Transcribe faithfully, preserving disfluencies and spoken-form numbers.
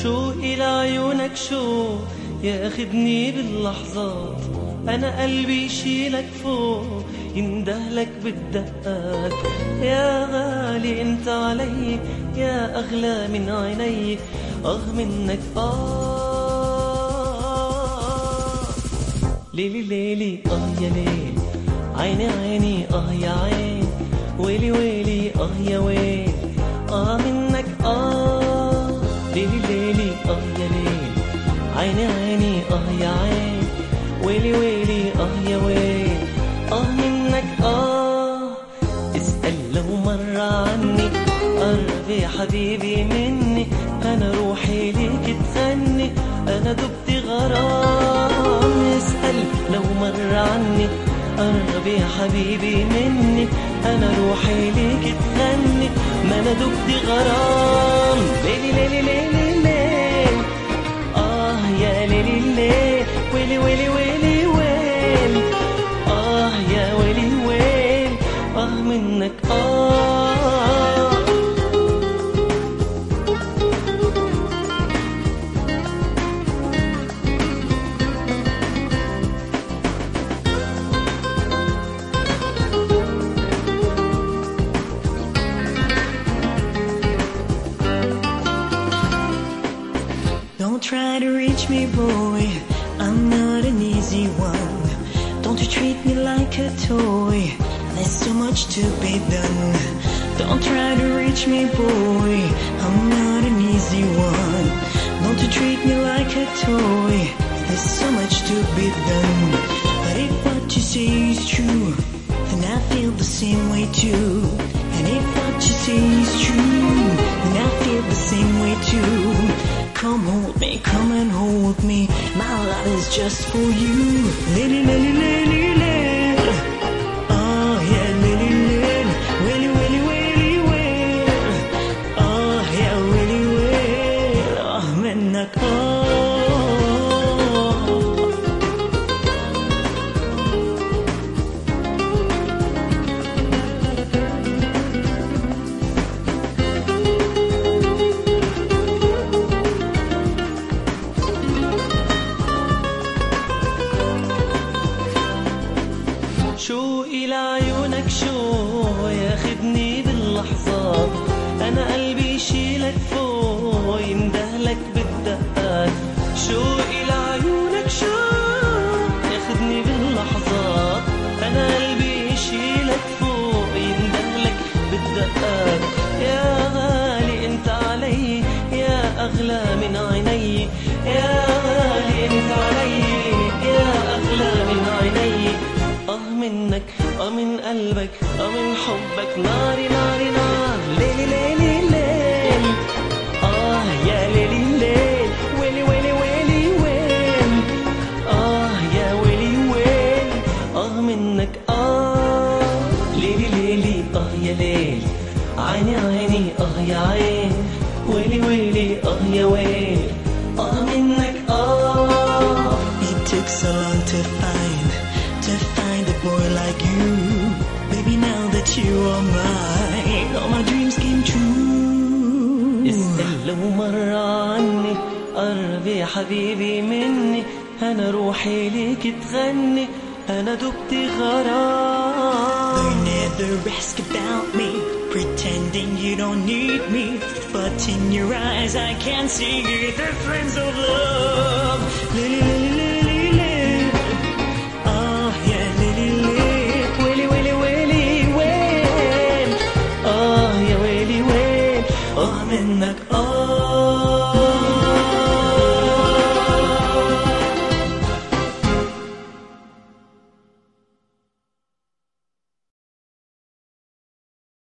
شوقي لعيونك شوق ياخدني باللحظات، أنا قلبي يشيلك فوق يندهلك بالدقات. يا غالي انت علي يا أغلى من عيني، آه منك آه. ليلي ليلي آه يا ليل، عيني عيني آه يا عين، ويلي ويلي آه يا ويل، آه منك آه. ليلي ليلي آه يا ليل، عيني عيني آه يا عين، ويلي ويلي آه يا ويل، آه منك آه. اسأل لو مرة عني، قرب يا حبيبي مني، أنا روحي ليك تغني، أنا دبت غرام. اسأل لو مرة عني، قرب يا حبيبي مني، أنا روحي ليك تغني، ما أنا دبت غرام. ليلي ليلي ليلي ليل، آه يا ليلي ليل، ويلي ويلي ويلي ويل، آه يا ويلي ويل، آه منك آه. Don't try to reach me, boy, I'm not an easy one. Don't you treat me like a toy, there's so much to be done. Don't try to reach me, boy, I'm not an easy one. Don't you treat me like a toy, there's so much to be done. But if what you say is true, then I feel the same way too. And if what you say is true, then I feel the same way too. Come hold me, come and hold me, my love is just for you. Lily, lily, lily, lily, oh yeah, lily, lily, willy, willy, willy, willy, oh yeah, willy, willy, oh منك oh. شوقي لعيونك شوق ياخدني باللحظات، أنا قلبي يشيلك فوق يندهلك بالدقات. شوقي لعيونك شوق ياخدني باللحظات، أنا قلبي يشيلك فوق يندهلك بالدقات. يا غالي انت علي يا أغلى من عيني، يا غالي انت علي يا أغلى من عيني، آه منك آه من قلبك آه من حبك، ناري ناري نار. ليلي ليلي ليل، آه يا ليلي ليل، ويلي ويلي ويلي ويل، آه يا ويلي ويل، آه منك آه. ليلي ليلي آه يا ليل، عيني عيني آه يا عين، ويلي ويلي آه يا ويل، آه منك آه. It took so long to find, to find a boy like you. Baby, now that you are mine, all my dreams came true. اسأل لو مرة عني، قرب يا حبيبي مني، أنا روحي ليك تغني، أنا دبت غرام. Learn the risk about me, pretending you don't need me, but in your eyes I can see the flames of love.